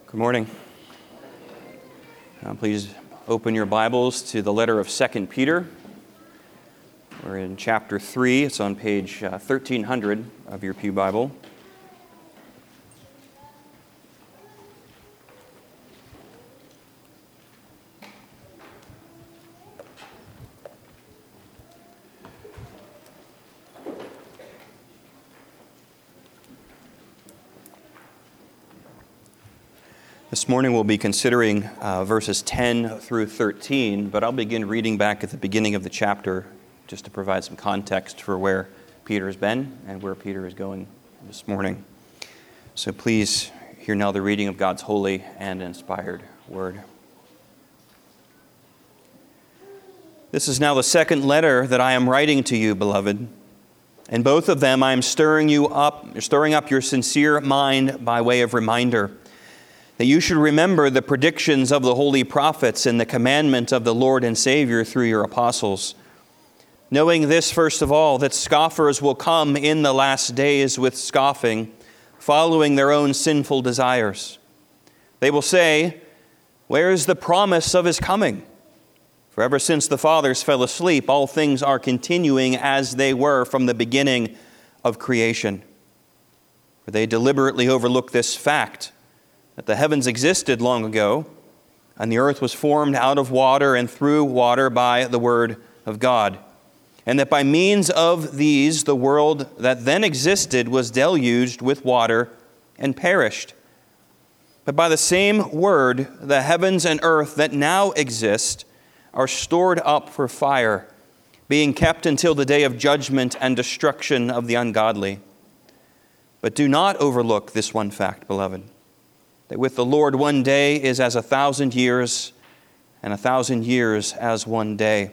Good morning. Please open your Bibles to the letter of 2 Peter. We're in chapter 3. It's on page 1300 of your Pew Bible. This morning we'll be considering verses 10 through 13, but I'll begin reading back at the beginning of the chapter just to provide some context for where Peter's been and where Peter is going this morning. So please hear now the reading of God's holy and inspired word. This is now the second letter that I am writing to you, beloved. In both of them I am stirring up your sincere mind by way of reminder, that you should remember the predictions of the holy prophets and the commandment of the Lord and Savior through your apostles. Knowing this, first of all, that scoffers will come in the last days with scoffing, following their own sinful desires. They will say, "Where is the promise of his coming? For ever since the fathers fell asleep, all things are continuing as they were from the beginning of creation." For they deliberately overlook this fact, that the heavens existed long ago, and the earth was formed out of water and through water by the word of God, and that by means of these the world that then existed was deluged with water and perished. But by the same word, the heavens and earth that now exist are stored up for fire, being kept until the day of judgment and destruction of the ungodly. But do not overlook this one fact, beloved, that with the Lord 1 day is as 1,000 years, and 1,000 years as 1 day.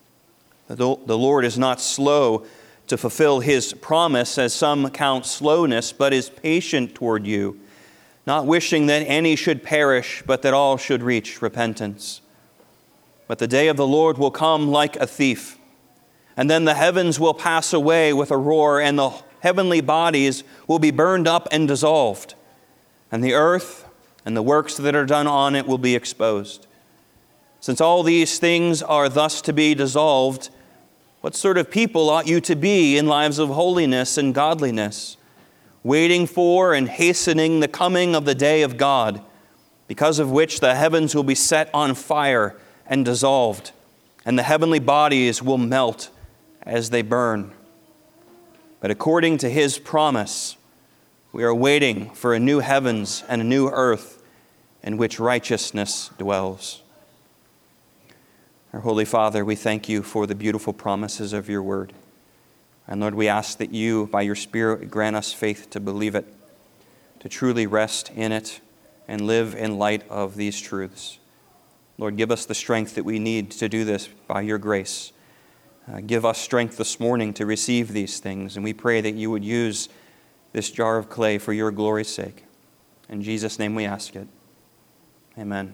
The Lord is not slow to fulfill his promise, as some count slowness, but is patient toward you, not wishing that any should perish, but that all should reach repentance. But the day of the Lord will come like a thief, and then the heavens will pass away with a roar, and the heavenly bodies will be burned up and dissolved, and the earth and the works that are done on it will be exposed. Since all these things are thus to be dissolved, what sort of people ought you to be in lives of holiness and godliness, waiting for and hastening the coming of the day of God, because of which the heavens will be set on fire and dissolved, and the heavenly bodies will melt as they burn? But according to his promise, we are waiting for a new heavens and a new earth in which righteousness dwells. Our Holy Father, we thank you for the beautiful promises of your word. And Lord, we ask that you, by your Spirit, grant us faith to believe it, to truly rest in it, and live in light of these truths. Lord, give us the strength that we need to do this by your grace. Give us strength this morning to receive these things, and we pray that you would use this jar of clay for your glory's sake. In Jesus' name we ask it. Amen.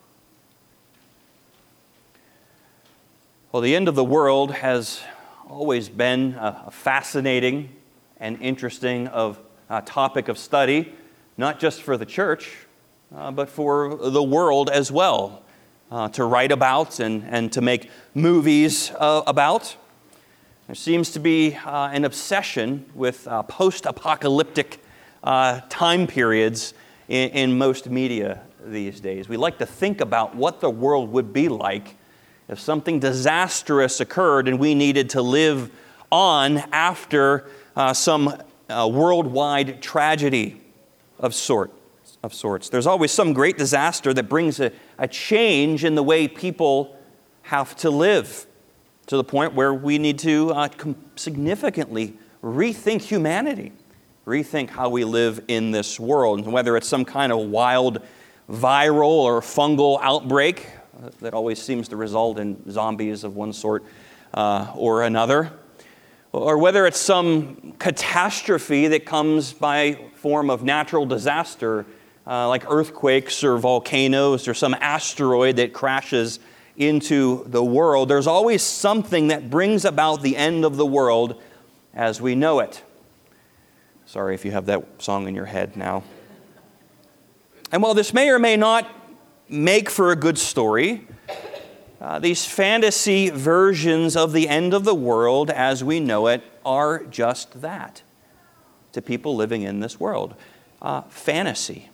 Well, the end of the world has always been a fascinating and interesting topic of study, not just for the church, but for the world as well, to write about and to make movies about. There seems to be an obsession with post-apocalyptic time periods in most media these days. We like to think about what the world would be like if something disastrous occurred and we needed to live on after some worldwide tragedy of sorts. There's always some great disaster that brings a change in the way people have to live, to the point where we need to significantly rethink humanity, rethink how we live in this world, and whether it's some kind of wild viral or fungal outbreak that always seems to result in zombies of one sort or another, or whether it's some catastrophe that comes by form of natural disaster like earthquakes or volcanoes or some asteroid that crashes into the world. There's always something that brings about the end of the world as we know it. Sorry if you have that song in your head now. And while this may or may not make for a good story, these fantasy versions of the end of the world as we know it are just that to people living in this world. Fantasy.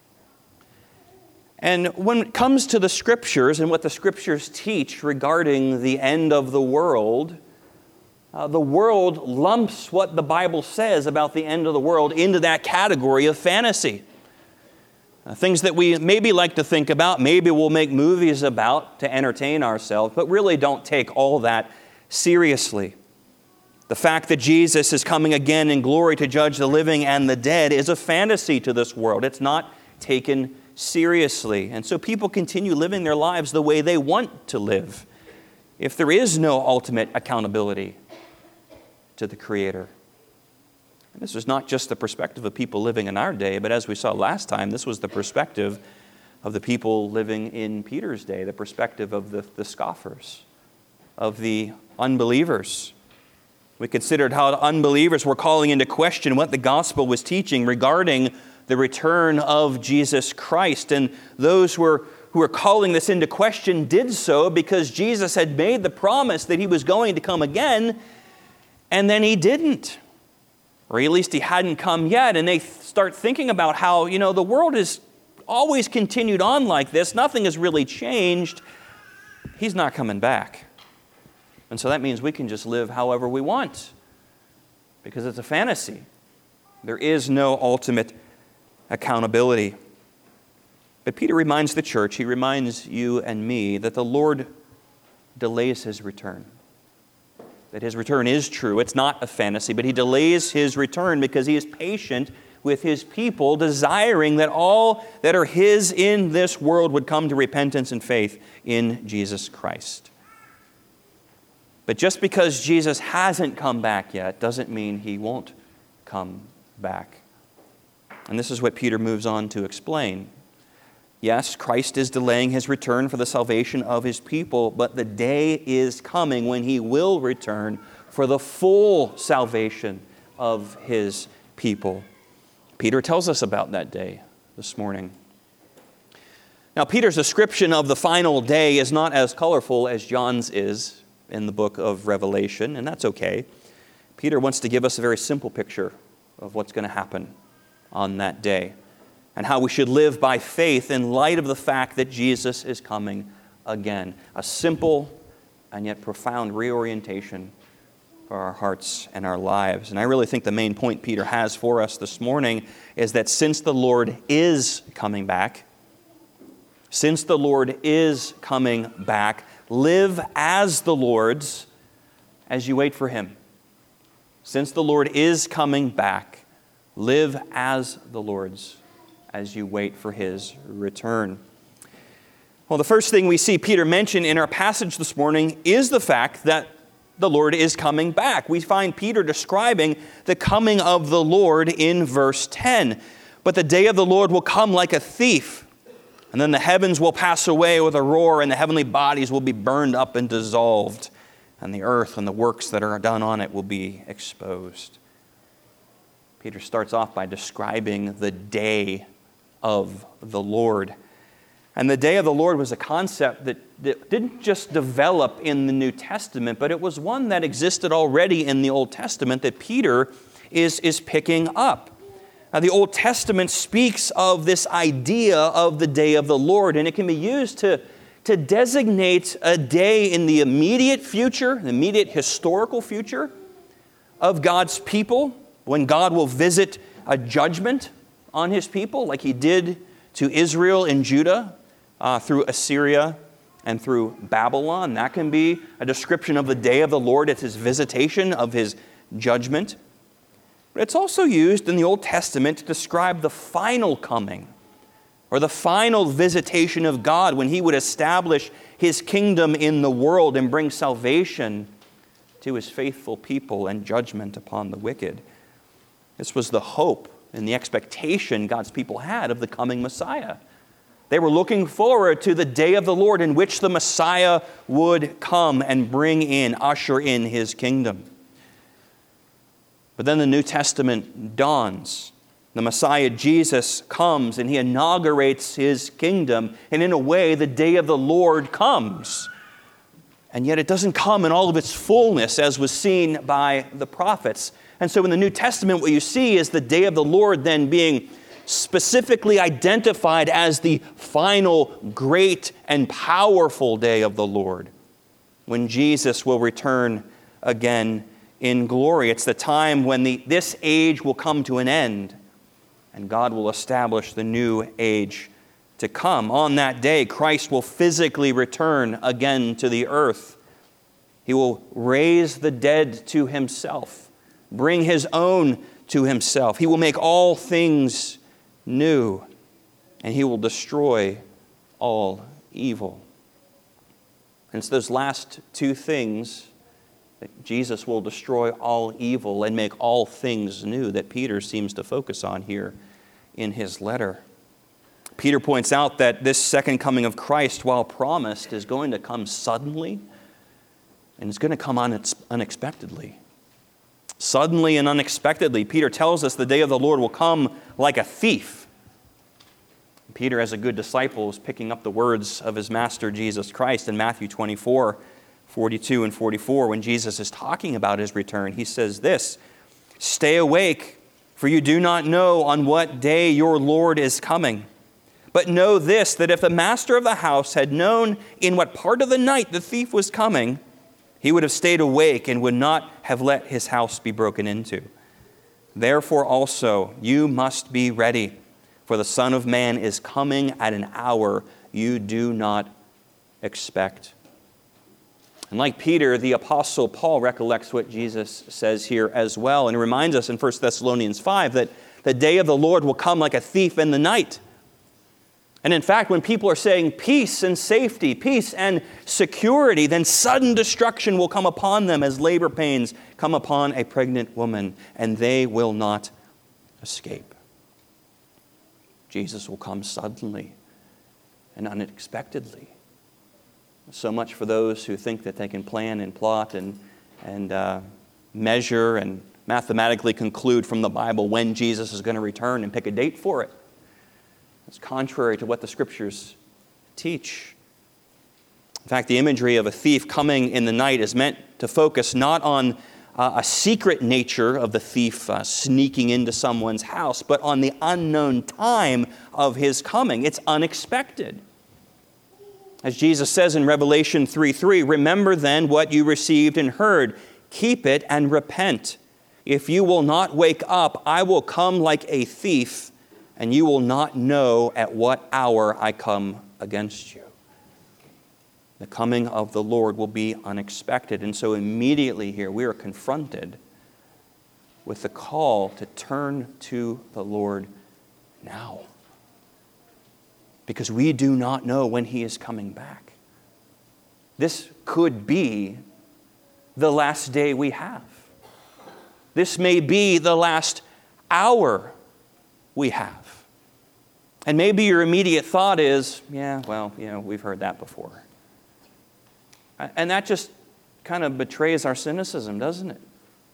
And when it comes to the Scriptures and what the Scriptures teach regarding the end of the world lumps what the Bible says about the end of the world into that category of fantasy. Things that we maybe like to think about, maybe we'll make movies about to entertain ourselves, but really don't take all that seriously. The fact that Jesus is coming again in glory to judge the living and the dead is a fantasy to this world. It's not taken seriously. And so people continue living their lives the way they want to live if there is no ultimate accountability to the Creator. And this is not just the perspective of people living in our day, but as we saw last time, this was the perspective of the people living in Peter's day, the perspective of the scoffers, of the unbelievers. We considered how the unbelievers were calling into question what the gospel was teaching regarding the return of Jesus Christ. And those who were calling this into question did so because Jesus had made the promise that he was going to come again, and then he didn't. Or at least he hadn't come yet. And they start thinking about how, the world has always continued on like this. Nothing has really changed. He's not coming back. And so that means we can just live however we want because it's a fantasy. There is no ultimate accountability. But Peter reminds the church, he reminds you and me that the Lord delays his return. That his return is true. It's not a fantasy, but he delays his return because he is patient with his people, desiring that all that are his in this world would come to repentance and faith in Jesus Christ. But just because Jesus hasn't come back yet doesn't mean he won't come back. And this is what Peter moves on to explain. Yes, Christ is delaying his return for the salvation of his people, but the day is coming when he will return for the full salvation of his people. Peter tells us about that day this morning. Now, Peter's description of the final day is not as colorful as John's is in the book of Revelation, and that's okay. Peter wants to give us a very simple picture of what's going to happen on that day and how we should live by faith in light of the fact that Jesus is coming again. A simple and yet profound reorientation for our hearts and our lives. And I really think the main point Peter has for us this morning is that since the Lord is coming back, live as the Lord's as you wait for him. Since the Lord is coming back, live as the Lord's as you wait for his return. Well, the first thing we see Peter mention in our passage this morning is the fact that the Lord is coming back. We find Peter describing the coming of the Lord in verse 10. But the day of the Lord will come like a thief, and then the heavens will pass away with a roar, and the heavenly bodies will be burned up and dissolved, and the earth and the works that are done on it will be exposed. Peter starts off by describing the day of the Lord. And the day of the Lord was a concept that didn't just develop in the New Testament, but it was one that existed already in the Old Testament that Peter is picking up. Now, the Old Testament speaks of this idea of the day of the Lord, and it can be used to designate a day in the immediate future, the immediate historical future of God's people, when God will visit a judgment on his people, like he did to Israel and Judah through Assyria and through Babylon. That can be a description of the day of the Lord. It's his visitation of his judgment. But it's also used in the Old Testament to describe the final coming or the final visitation of God when he would establish his kingdom in the world and bring salvation to his faithful people and judgment upon the wicked. This was the hope and the expectation God's people had of the coming Messiah. They were looking forward to the day of the Lord in which the Messiah would come and usher in his kingdom. But then the New Testament dawns, The Messiah Jesus comes and he inaugurates his kingdom. And in a way, the day of the Lord comes. And yet it doesn't come in all of its fullness as was seen by the prophets. And so in the New Testament, what you see is the day of the Lord then being specifically identified as the final, great, and powerful day of the Lord, when Jesus will return again in glory. It's the time when this age will come to an end, and God will establish the new age to come. On that day, Christ will physically return again to the earth. He will raise the dead to himself, bring his own to himself. He will make all things new, and he will destroy all evil. And it's those last two things, that Jesus will destroy all evil and make all things new, that Peter seems to focus on here in his letter. Peter points out that this second coming of Christ, while promised, is going to come suddenly, and it's going to come unexpectedly. Suddenly and unexpectedly. Peter tells us the day of the Lord will come like a thief. Peter, as a good disciple, is picking up the words of his master Jesus Christ in Matthew 24, 42 and 44. When Jesus is talking about his return, he says this, "Stay awake, for you do not know on what day your Lord is coming. But know this, that if the master of the house had known in what part of the night the thief was coming, he would have stayed awake and would not have let his house be broken into. Therefore also you must be ready, for the Son of Man is coming at an hour you do not expect." And like Peter, the Apostle Paul recollects what Jesus says here as well, and reminds us in 1 Thessalonians 5 that the day of the Lord will come like a thief in the night. And in fact, when people are saying peace and safety, peace and security, then sudden destruction will come upon them as labor pains come upon a pregnant woman, and they will not escape. Jesus will come suddenly and unexpectedly. So much for those who think that they can plan and plot and measure and mathematically conclude from the Bible when Jesus is going to return and pick a date for it. It's contrary to what the Scriptures teach. In fact, the imagery of a thief coming in the night is meant to focus not on a secret nature of the thief sneaking into someone's house, but on the unknown time of his coming. It's unexpected. As Jesus says in Revelation 3:3, "Remember then what you received and heard. Keep it and repent. If you will not wake up, I will come like a thief, and you will not know at what hour I come against you." The coming of the Lord will be unexpected. And so immediately here we are confronted with the call to turn to the Lord now, because we do not know when he is coming back. This could be the last day we have. This may be the last hour we have. And maybe your immediate thought is, we've heard that before. And that just kind of betrays our cynicism, doesn't it?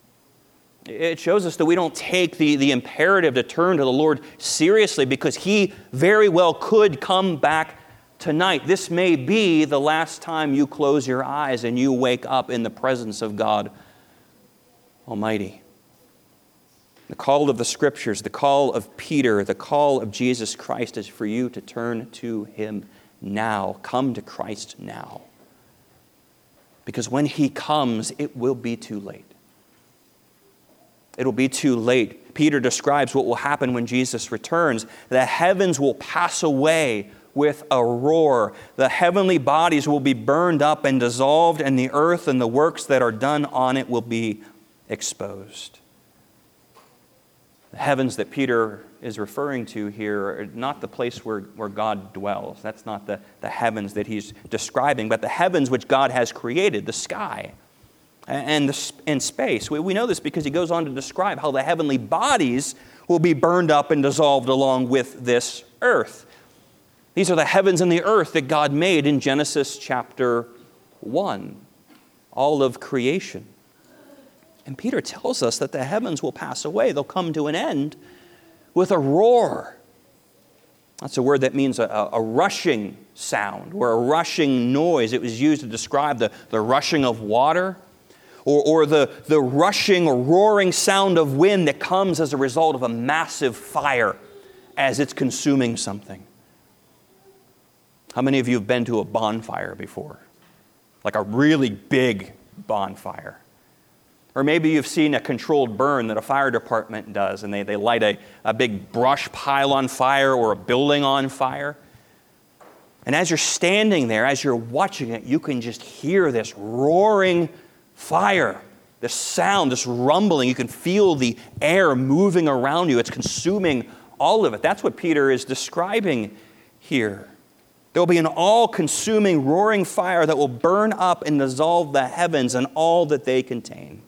It shows us that we don't take the imperative to turn to the Lord seriously, because he very well could come back tonight. This may be the last time you close your eyes and you wake up in the presence of God Almighty. The call of the Scriptures, the call of Peter, the call of Jesus Christ is for you to turn to him now. Come to Christ now. Because when he comes, it will be too late. It will be too late. Peter describes what will happen when Jesus returns. The heavens will pass away with a roar. The heavenly bodies will be burned up and dissolved, and the earth and the works that are done on it will be exposed. The heavens that Peter is referring to here are not the place where God dwells. That's not the heavens that he's describing, but the heavens which God has created, the sky and space. We know this because he goes on to describe how the heavenly bodies will be burned up and dissolved along with this earth. These are the heavens and the earth that God made in Genesis chapter 1, all of creation. And Peter tells us that the heavens will pass away. They'll come to an end with a roar. That's a word that means a rushing sound or a rushing noise. It was used to describe the rushing of water or the rushing or roaring sound of wind that comes as a result of a massive fire as it's consuming something. How many of you have been to a bonfire before? Like a really big bonfire. Or maybe you've seen a controlled burn that a fire department does, and they light a big brush pile on fire or a building on fire. And as you're standing there, as you're watching it, you can just hear this roaring fire, this sound, this rumbling. You can feel the air moving around you. It's consuming all of it. That's what Peter is describing here. There will be an all-consuming roaring fire that will burn up and dissolve the heavens and all that they contain.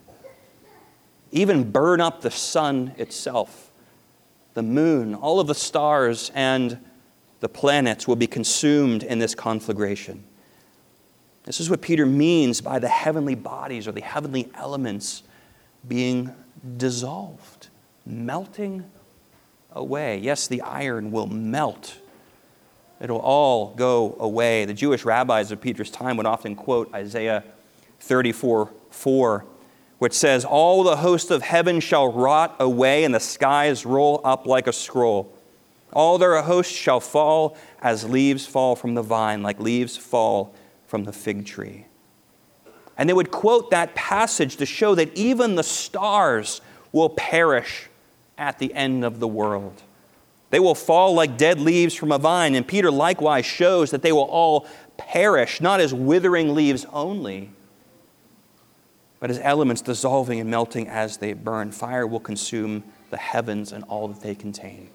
Even burn up the sun itself, the moon, all of the stars and the planets will be consumed in this conflagration. This is what Peter means by the heavenly bodies or the heavenly elements being dissolved, melting away. Yes, the iron will melt. It'll all go away. The Jewish rabbis of Peter's time would often quote Isaiah 34:4, which says, "All the host of heaven shall rot away, and the skies roll up like a scroll. All their hosts shall fall as leaves fall from the vine, like leaves fall from the fig tree." And they would quote that passage to show that even the stars will perish at the end of the world. They will fall like dead leaves from a vine. And Peter likewise shows that they will all perish, not as withering leaves only, but as elements dissolving and melting as they burn. Fire will consume the heavens and all that they contain.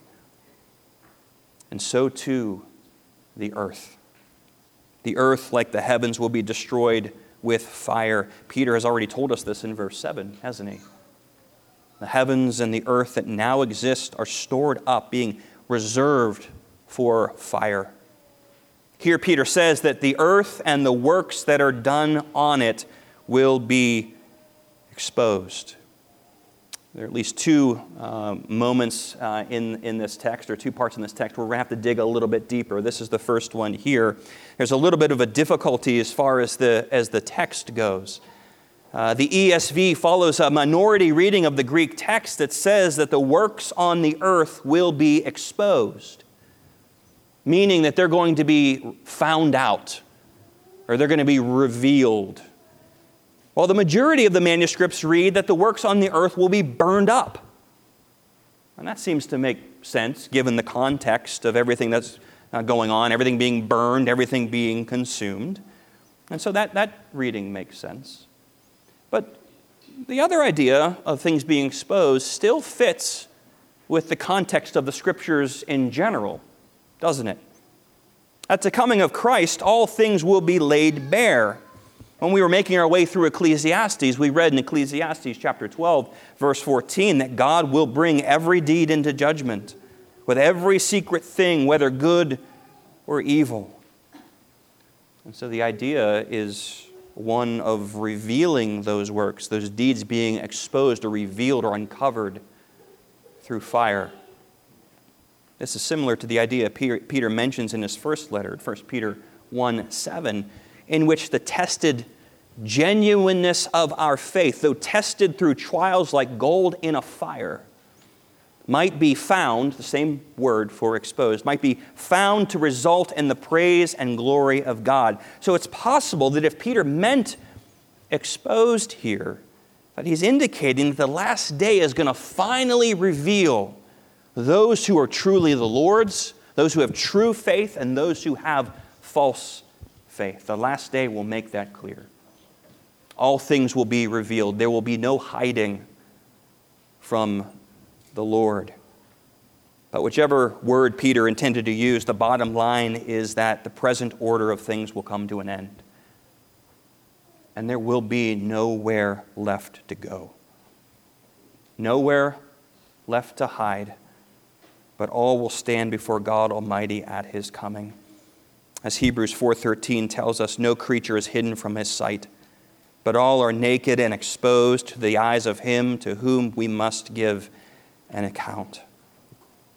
And so too the earth. The earth, like the heavens, will be destroyed with fire. Peter has already told us this in verse 7, hasn't he? The heavens and the earth that now exist are stored up, being reserved for fire. Here Peter says that the earth and the works that are done on it will be exposed. There are at least two moments in this text, or two parts in this text, where we're going to have to dig a little bit deeper. This is the first one here. There's a little bit of a difficulty as far as the text goes. The ESV follows a minority reading of the Greek text that says that the works on the earth will be exposed, meaning that they're going to be found out, or they're going to be revealed. While the majority of the manuscripts read that the works on the earth will be burned up. And that seems to make sense given the context of everything that's going on, everything being burned, everything being consumed. And so that reading makes sense. But the other idea of things being exposed still fits with the context of the Scriptures in general, doesn't it? At the coming of Christ, all things will be laid bare. When we were making our way through Ecclesiastes, we read in Ecclesiastes chapter 12, verse 14, that God will bring every deed into judgment, with every secret thing, whether good or evil. And so the idea is one of revealing those works, those deeds being exposed or revealed or uncovered through fire. This is similar to the idea Peter mentions in his first letter, 1 Peter 1:7, in which the tested genuineness of our faith, though tested through trials like gold in a fire, might be found, the same word for exposed, might be found to result in the praise and glory of God. So it's possible that if Peter meant exposed here, that he's indicating that the last day is going to finally reveal those who are truly the Lord's, those who have true faith, and those who have false faith. The last day will make that clear. All things will be revealed. There will be no hiding from the Lord. But whichever word Peter intended to use, the bottom line is that the present order of things will come to an end. And there will be nowhere left to go. Nowhere left to hide, but all will stand before God Almighty at His coming. As Hebrews 4:13 tells us, no creature is hidden from His sight, but all are naked and exposed to the eyes of Him to whom we must give an account.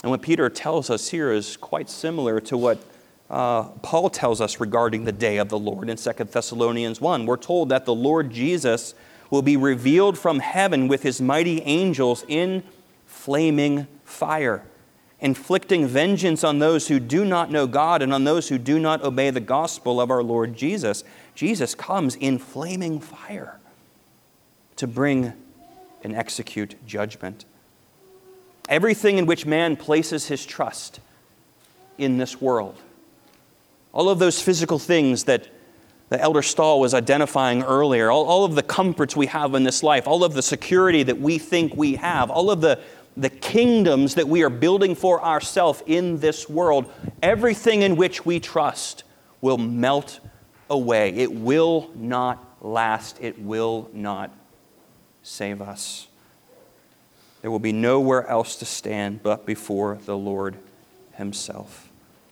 And what Peter tells us here is quite similar to what Paul tells us regarding the day of the Lord in 2 Thessalonians 1. We're told that the Lord Jesus will be revealed from heaven with his mighty angels in flaming fire, inflicting vengeance on those who do not know God and on those who do not obey the gospel of our Lord Jesus. Jesus comes in flaming fire to bring and execute judgment. Everything in which man places his trust in this world, all of those physical things that the Elder Stahl was identifying earlier, all of the comforts we have in this life, all of the security that we think we have, all of the kingdoms that we are building for ourselves in this world, everything in which we trust will melt away. It will not last. It will not save us. There will be nowhere else to stand but before the Lord himself.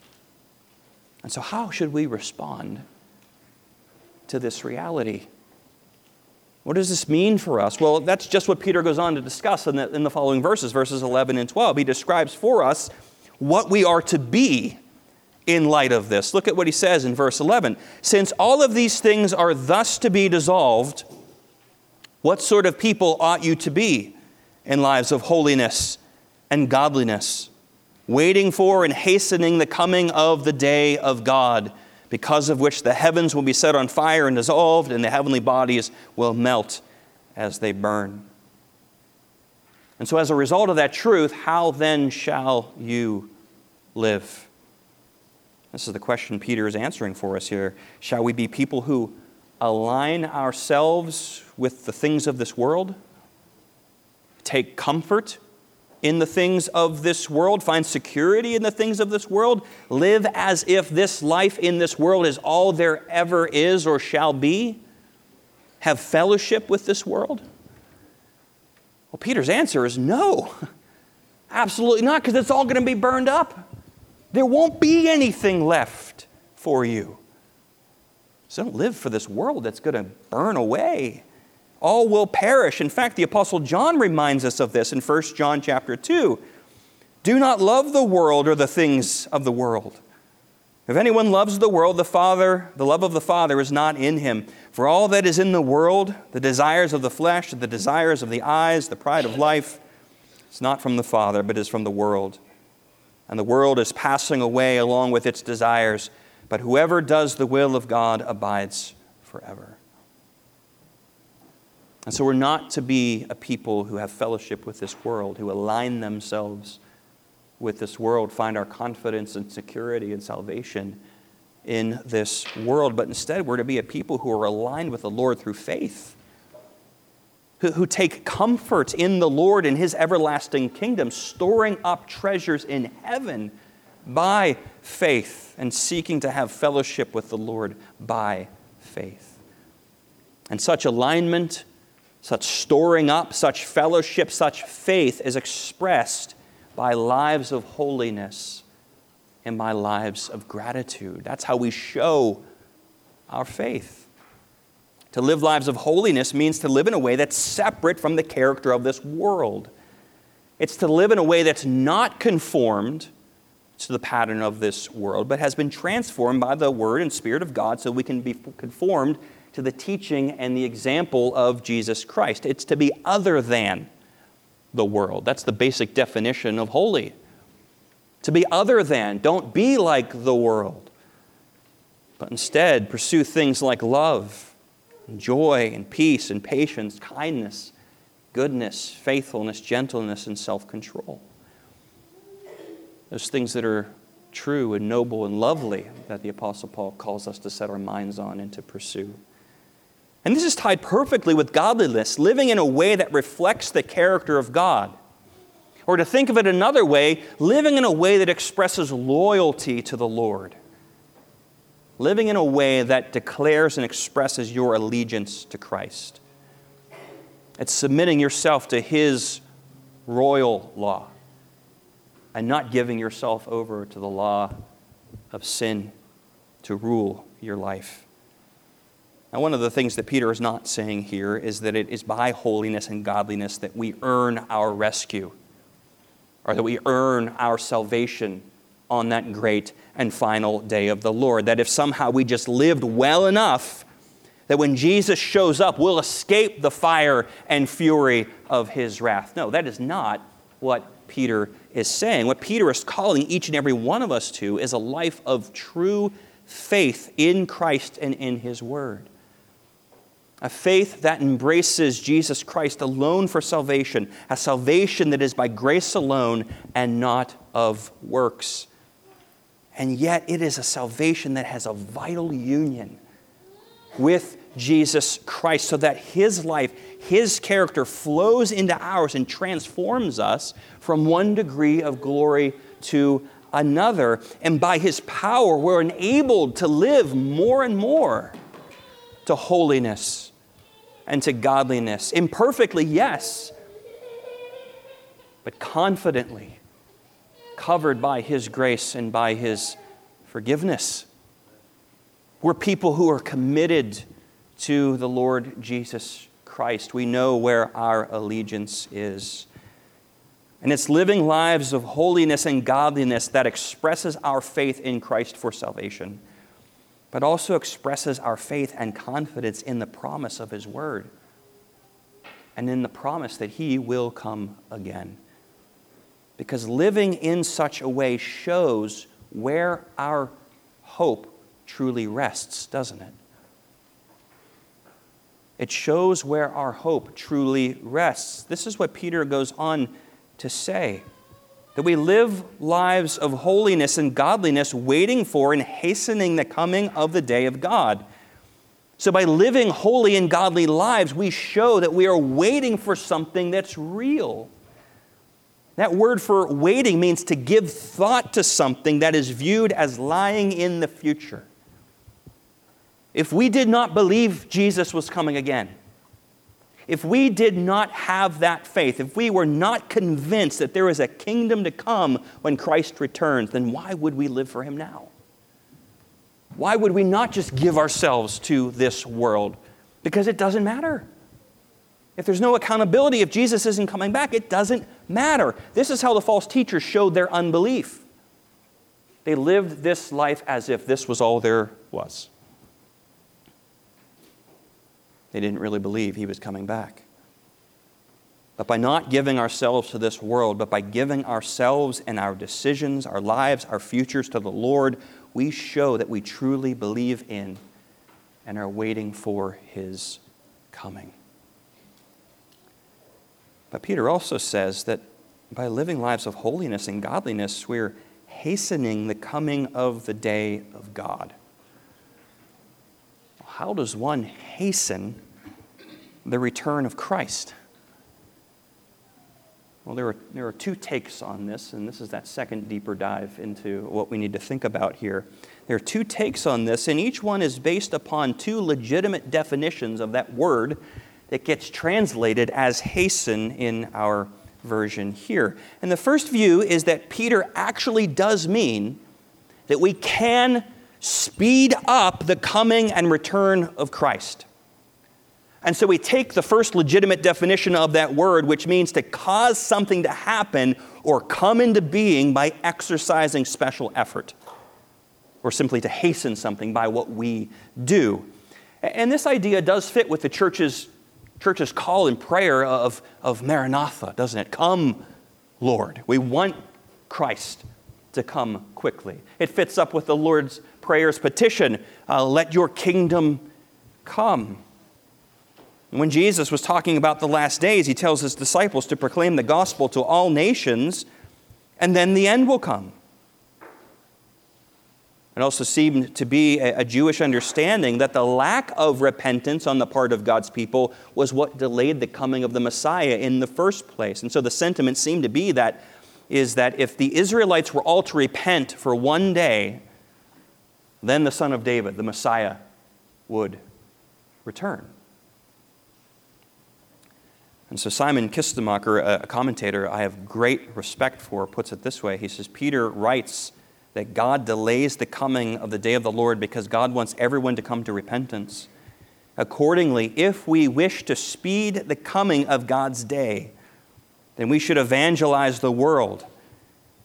And so how should we respond to this reality? What does this mean for us? Well, that's just what Peter goes on to discuss in the following verses 11 and 12. He describes for us what we are to be in light of this. Look at what he says in verse 11. Since all of these things are thus to be dissolved, what sort of people ought you to be in lives of holiness and godliness, waiting for and hastening the coming of the day of God, because of which the heavens will be set on fire and dissolved, and the heavenly bodies will melt as they burn. And so as a result of that truth, how then shall you live? This is the question Peter is answering for us here. Shall we be people who align ourselves with the things of this world, take comfort in the things of this world, find security in the things of this world, live as if this life in this world is all there ever is or shall be, have fellowship with this world? Well, Peter's answer is no, absolutely not, because it's all going to be burned up. There won't be anything left for you. So don't live for this world that's going to burn away. All will perish. In fact, the Apostle John reminds us of this in 1 John chapter 2. Do not love the world or the things of the world. If anyone loves the world, the love of the Father is not in him. For all that is in the world, the desires of the flesh, the desires of the eyes, the pride of life, it's not from the Father, but is from the world. And the world is passing away along with its desires, but whoever does the will of God abides forever. And so we're not to be a people who have fellowship with this world, who align themselves with this world, find our confidence and security and salvation in this world. But instead, we're to be a people who are aligned with the Lord through faith, who take comfort in the Lord and his everlasting kingdom, storing up treasures in heaven by faith and seeking to have fellowship with the Lord by faith. And such alignment, such storing up, such fellowship, such faith is expressed by lives of holiness and by lives of gratitude. That's how we show our faith. To live lives of holiness means to live in a way that's separate from the character of this world. It's to live in a way that's not conformed to the pattern of this world, but has been transformed by the Word and Spirit of God so we can be conformed to the teaching and the example of Jesus Christ. It's to be other than the world. That's the basic definition of holy. To be other than. Don't be like the world, but instead pursue things like love, and joy, and peace, and patience, kindness, goodness, faithfulness, gentleness, and self-control. Those things that are true and noble and lovely that the Apostle Paul calls us to set our minds on and to pursue. And this is tied perfectly with godliness, living in a way that reflects the character of God. Or to think of it another way, living in a way that expresses loyalty to the Lord. Living in a way that declares and expresses your allegiance to Christ. It's submitting yourself to his royal law and not giving yourself over to the law of sin to rule your life. Now, one of the things that Peter is not saying here is that it is by holiness and godliness that we earn our rescue, or that we earn our salvation on that great and final day of the Lord. That if somehow we just lived well enough, that when Jesus shows up, we'll escape the fire and fury of his wrath. No, that is not what Peter is saying. What Peter is calling each and every one of us to is a life of true faith in Christ and in his word. A faith that embraces Jesus Christ alone for salvation, a salvation that is by grace alone and not of works. And yet it is a salvation that has a vital union with Jesus Christ, so that his life, his character flows into ours and transforms us from one degree of glory to another. And by his power, we're enabled to live more and more to holiness and to godliness. Imperfectly, yes, but confidently, covered by his grace and by his forgiveness. We're people who are committed to the Lord Jesus Christ. We know where our allegiance is. And it's living lives of holiness and godliness that expresses our faith in Christ for salvation, but also expresses our faith and confidence in the promise of his word and in the promise that he will come again. Because living in such a way shows where our hope truly rests, doesn't it? It shows where our hope truly rests. This is what Peter goes on to say, that we live lives of holiness and godliness, waiting for and hastening the coming of the day of God. So by living holy and godly lives, we show that we are waiting for something that's real. That word for waiting means to give thought to something that is viewed as lying in the future. If we did not believe Jesus was coming again, if we did not have that faith, if we were not convinced that there is a kingdom to come when Christ returns, then why would we live for him now? Why would we not just give ourselves to this world? Because it doesn't matter. If there's no accountability, if Jesus isn't coming back, it doesn't matter. This is how the false teachers showed their unbelief. They lived this life as if this was all there was. They didn't really believe he was coming back. But by not giving ourselves to this world, but by giving ourselves and our decisions, our lives, our futures to the Lord, we show that we truly believe in and are waiting for his coming. But Peter also says that by living lives of holiness and godliness, we're hastening the coming of the day of God. How does one hasten the return of Christ? Well, there are two takes on this, and this is that second deeper dive into what we need to think about here. There are two takes on this, and each one is based upon two legitimate definitions of that word that gets translated as hasten in our version here. And the first view is that Peter actually does mean that we can speed up the coming and return of Christ. And so we take the first legitimate definition of that word, which means to cause something to happen or come into being by exercising special effort, or simply to hasten something by what we do. And this idea does fit with the church's call and prayer of Maranatha, doesn't it? Come, Lord. We want Christ to come quickly. It fits up with the Lord's Prayer's petition, let your kingdom come. When Jesus was talking about the last days, he tells his disciples to proclaim the gospel to all nations, and then the end will come. It also seemed to be a Jewish understanding that the lack of repentance on the part of God's people was what delayed the coming of the Messiah in the first place. And so the sentiment seemed to be that if the Israelites were all to repent for one day, then the Son of David, the Messiah, would return. And so Simon Kistemacher, a commentator I have great respect for, puts it this way. He says, Peter writes that God delays the coming of the day of the Lord because God wants everyone to come to repentance. Accordingly, if we wish to speed the coming of God's day, then we should evangelize the world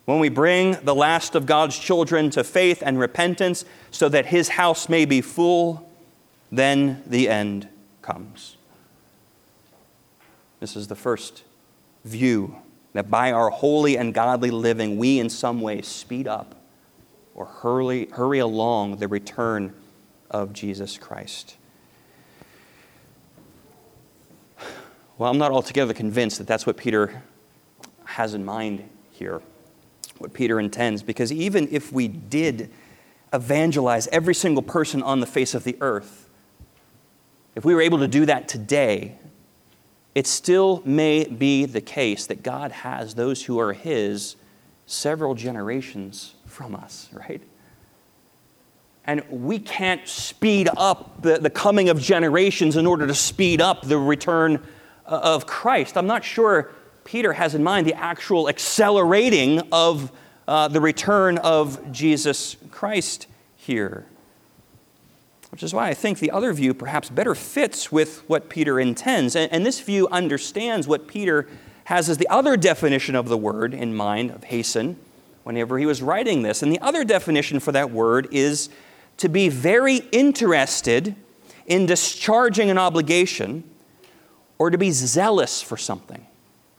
when we bring the last of God's children to faith and repentance so that his house may be full, then the end comes. This is the first view, that by our holy and godly living, we in some way speed up or hurry along the return of Jesus Christ. Well, I'm not altogether convinced that that's what Peter has in mind here, what Peter intends, because even if we did evangelize every single person on the face of the earth, if we were able to do that today, it still may be the case that God has those who are his several generations from us, right? And we can't speed up the coming of generations in order to speed up the return of Christ. I'm not sure Peter has in mind the actual accelerating of the return of Jesus Christ here. Which is why I think the other view perhaps better fits with what Peter intends. And this view understands what Peter has as the other definition of the word in mind, of hasten, whenever he was writing this. And the other definition for that word is to be very interested in discharging an obligation or to be zealous for something.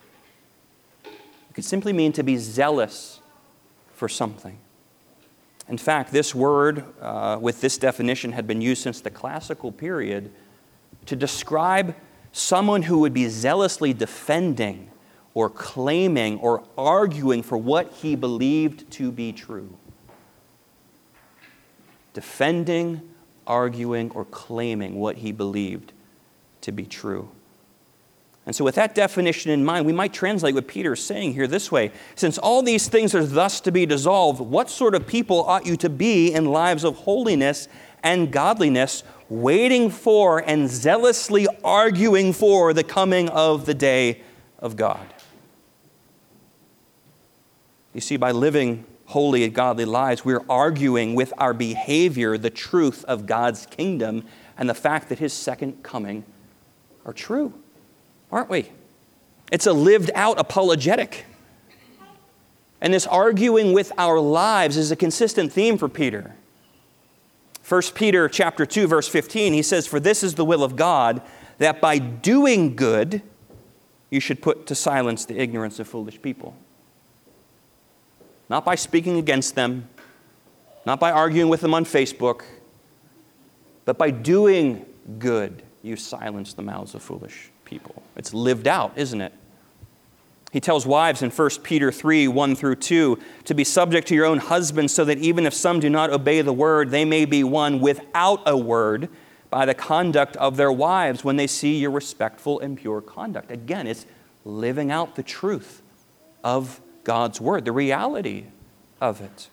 It could simply mean to be zealous for something. In fact, this word with this definition had been used since the classical period to describe someone who would be zealously defending or claiming or arguing for what he believed to be true. Defending, arguing, or claiming what he believed to be true. And so with that definition in mind, we might translate what Peter is saying here this way. Since all these things are thus to be dissolved, what sort of people ought you to be in lives of holiness and godliness, waiting for and zealously arguing for the coming of the day of God? You see, by living holy and godly lives, we're arguing with our behavior the truth of God's kingdom and the fact that his second coming are true. Aren't we? It's a lived out apologetic. And this arguing with our lives is a consistent theme for Peter. 1 Peter chapter 2, verse 15, he says, "For this is the will of God, that by doing good, you should put to silence the ignorance of foolish people." Not by speaking against them, not by arguing with them on Facebook, but by doing good, you silence the mouths of foolish people. It's lived out, isn't it? He tells wives in 1 Peter 3, 1 through 2, to be subject to your own husbands, so that even if some do not obey the word, they may be won without a word by the conduct of their wives when they see your respectful and pure conduct. Again, it's living out the truth of God's word, the reality of it.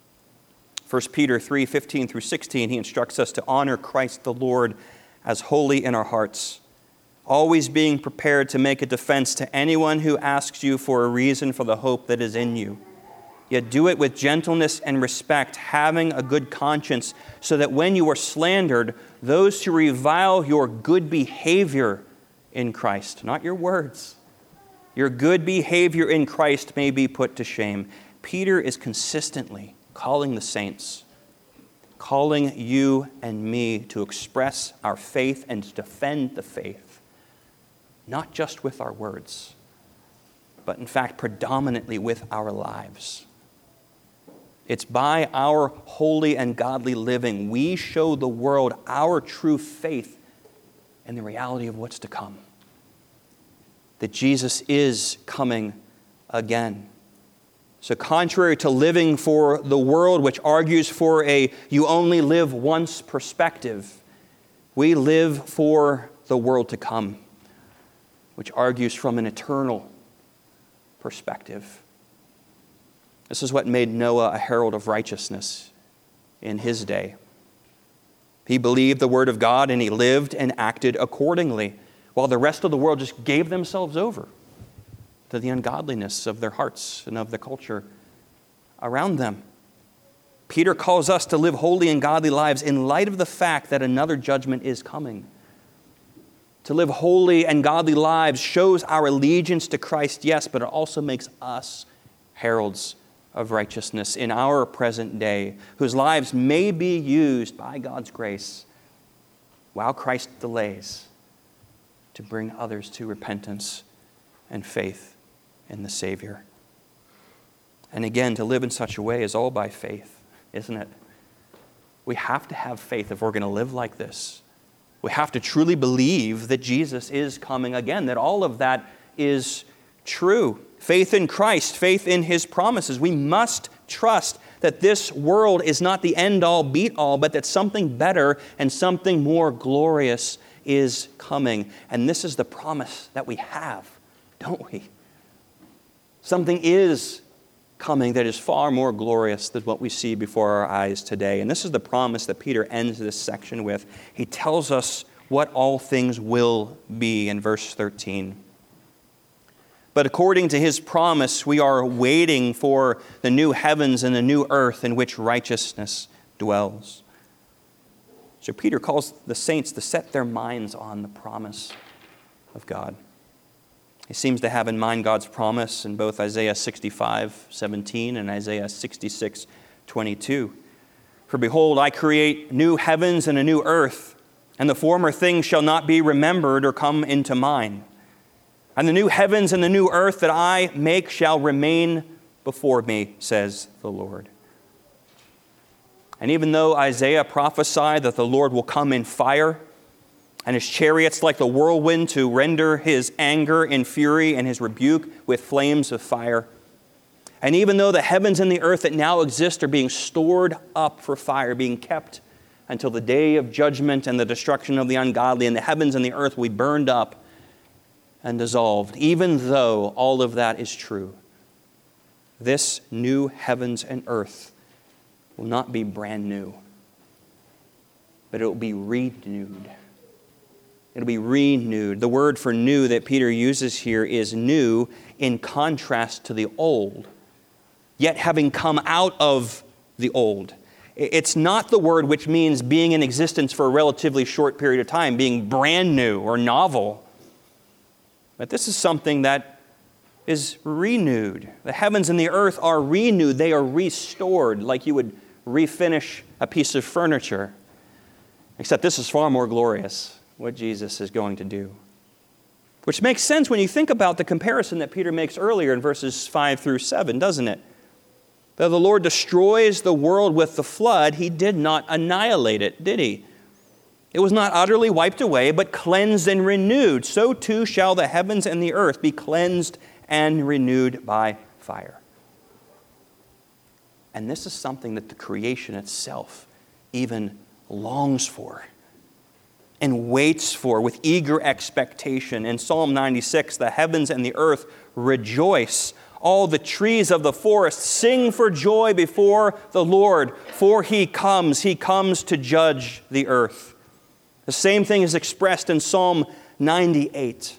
1 Peter 3, 15 through 16, he instructs us to honor Christ the Lord as holy in our hearts, always being prepared to make a defense to anyone who asks you for a reason for the hope that is in you. Yet do it with gentleness and respect, having a good conscience, so that when you are slandered, those who revile your good behavior in Christ, not your words, your good behavior in Christ may be put to shame. Peter is consistently calling the saints, calling you and me to express our faith and to defend the faith, not just with our words, but in fact predominantly with our lives. It's by our holy and godly living we show the world our true faith and the reality of what's to come. That Jesus is coming again. So contrary to living for the world, which argues for a you only live once perspective, we live for the world to come, which argues from an eternal perspective. This is what made Noah a herald of righteousness in his day. He believed the word of God and he lived and acted accordingly, while the rest of the world just gave themselves over to the ungodliness of their hearts and of the culture around them. Peter calls us to live holy and godly lives in light of the fact that another judgment is coming. To live holy and godly lives shows our allegiance to Christ, yes, but it also makes us heralds of righteousness in our present day, whose lives may be used by God's grace while Christ delays to bring others to repentance and faith in the Savior. And again, to live in such a way is all by faith, isn't it? We have to have faith if we're going to live like this. We have to truly believe that Jesus is coming again, that all of that is true. Faith in Christ, faith in His promises. We must trust that this world is not the end-all, be-all, but that something better and something more glorious is coming. And this is the promise that we have, don't we? Something is coming that is far more glorious than what we see before our eyes today. And this is the promise that Peter ends this section with. He tells us what all things will be in verse 13. But according to His promise, we are waiting for the new heavens and the new earth in which righteousness dwells. So Peter calls the saints to set their minds on the promise of God. He seems to have in mind God's promise in both Isaiah 65:17 and Isaiah 66:22. For behold, I create new heavens and a new earth, and the former things shall not be remembered or come into mind. And the new heavens and the new earth that I make shall remain before me, says the Lord. And even though Isaiah prophesied that the Lord will come in fire, and His chariots like the whirlwind to render His anger in fury and His rebuke with flames of fire. And even though the heavens and the earth that now exist are being stored up for fire, being kept until the day of judgment and the destruction of the ungodly, and the heavens and the earth will be burned up and dissolved, even though all of that is true, this new heavens and earth will not be brand new, but it will be renewed. It'll be renewed. The word for new that Peter uses here is new in contrast to the old, yet having come out of the old. It's not the word which means being in existence for a relatively short period of time, being brand new or novel. But this is something that is renewed. The heavens and the earth are renewed. They are restored like you would refinish a piece of furniture. Except this is far more glorious, what Jesus is going to do. Which makes sense when you think about the comparison that Peter makes earlier in verses 5 through 7, doesn't it? Though the Lord destroys the world with the flood, He did not annihilate it, did He? It was not utterly wiped away, but cleansed and renewed. So too shall the heavens and the earth be cleansed and renewed by fire. And this is something that the creation itself even longs for and waits for with eager expectation. In Psalm 96, the heavens and the earth rejoice. All the trees of the forest sing for joy before the Lord, for He comes to judge the earth. The same thing is expressed in Psalm 98.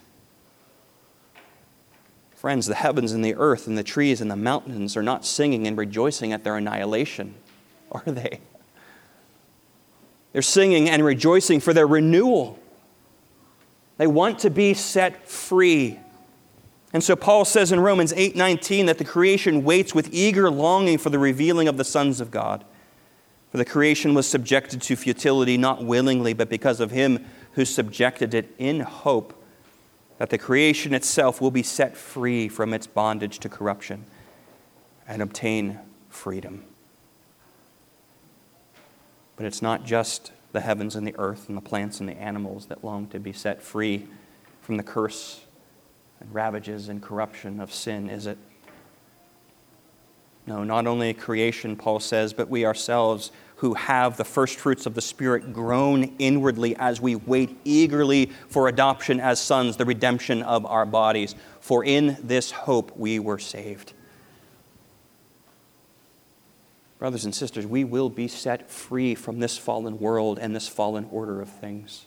Friends, the heavens and the earth and the trees and the mountains are not singing and rejoicing at their annihilation, are they? They're singing and rejoicing for their renewal. They want to be set free. And so Paul says in Romans 8:19 that the creation waits with eager longing for the revealing of the sons of God. For the creation was subjected to futility, not willingly, but because of Him who subjected it, in hope that the creation itself will be set free from its bondage to corruption and obtain freedom. But it's not just the heavens and the earth and the plants and the animals that long to be set free from the curse and ravages and corruption of sin, is it? No, not only creation, Paul says, but we ourselves who have the first fruits of the Spirit groan inwardly as we wait eagerly for adoption as sons, the redemption of our bodies. For in this hope we were saved. Brothers and sisters, we will be set free from this fallen world and this fallen order of things.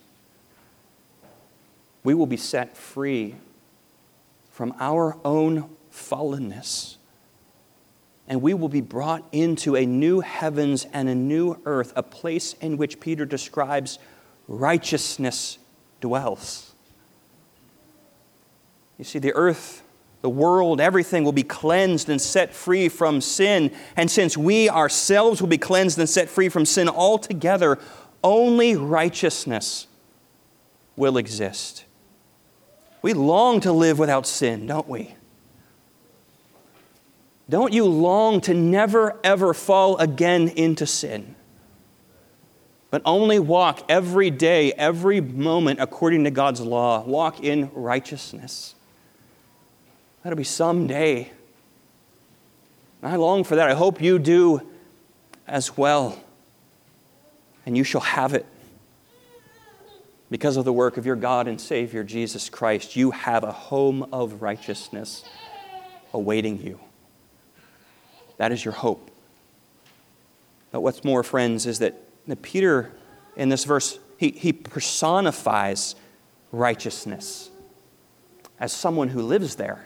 We will be set free from our own fallenness. And we will be brought into a new heavens and a new earth, a place in which Peter describes righteousness dwells. You see, the earth The world, everything will be cleansed and set free from sin. And since we ourselves will be cleansed and set free from sin altogether, only righteousness will exist. We long to live without sin, don't we? Don't you long to never, ever fall again into sin, but only walk every day, every moment according to God's law. Walk in righteousness. That'll be someday. I long for that. I hope you do as well. And you shall have it. Because of the work of your God and Savior, Jesus Christ, you have a home of righteousness awaiting you. That is your hope. But what's more, friends, is that Peter, in this verse, he personifies righteousness as someone who lives there.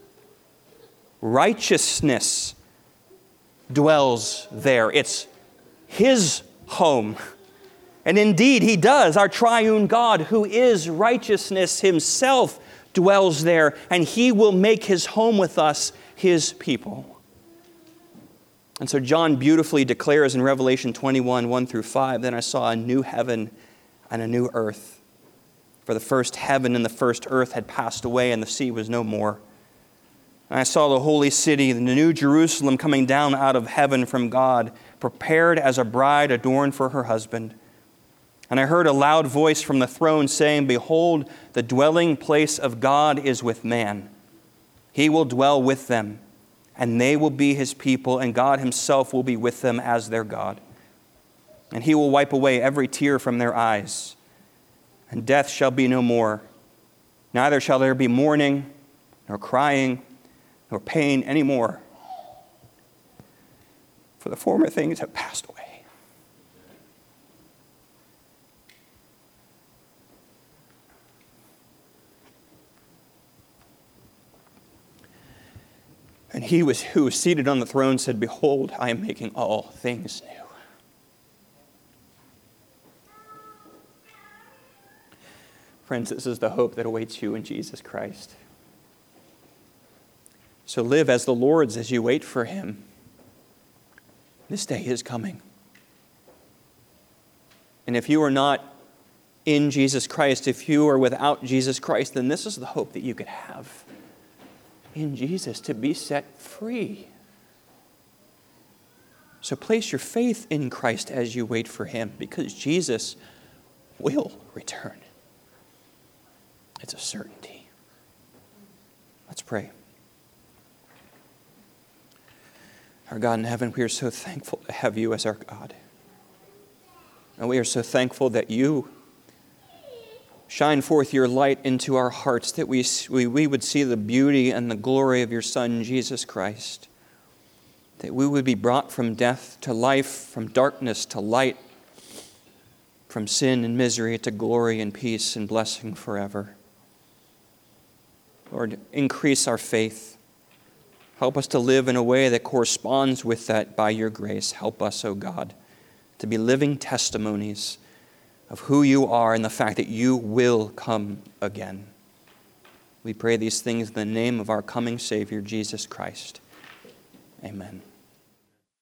Righteousness dwells there. It's his home. And indeed, he does. Our triune God, who is righteousness himself, dwells there. And he will make his home with us, his people. And so John beautifully declares in Revelation 21, 1 through 5, "Then I saw a new heaven and a new earth. For the first heaven and the first earth had passed away, and the sea was no more. And I saw the holy city, the new Jerusalem, coming down out of heaven from God, prepared as a bride adorned for her husband. And I heard a loud voice from the throne saying, 'Behold, the dwelling place of God is with man. He will dwell with them, and they will be his people, and God himself will be with them as their God. And he will wipe away every tear from their eyes. And death shall be no more. Neither shall there be mourning, nor crying, nor pain anymore. For the former things have passed away.'" And he who was seated on the throne said, "Behold, I am making all things new." Friends, this is the hope that awaits you in Jesus Christ. So live as the Lord's as you wait for him. This day is coming. And if you are not in Jesus Christ, if you are without Jesus Christ, then this is the hope that you could have in Jesus, to be set free. So place your faith in Christ as you wait for him, because Jesus will return. It's a certainty. Let's pray. Our God in heaven, we are so thankful to have you as our God. And we are so thankful that you shine forth your light into our hearts, that we would see the beauty and the glory of your Son, Jesus Christ. That we would be brought from death to life, from darkness to light, from sin and misery to glory and peace and blessing forever. Lord, increase our faith. Help us to live in a way that corresponds with that by your grace. Help us, O God, to be living testimonies of who you are and the fact that you will come again. We pray these things in the name of our coming Savior, Jesus Christ. Amen.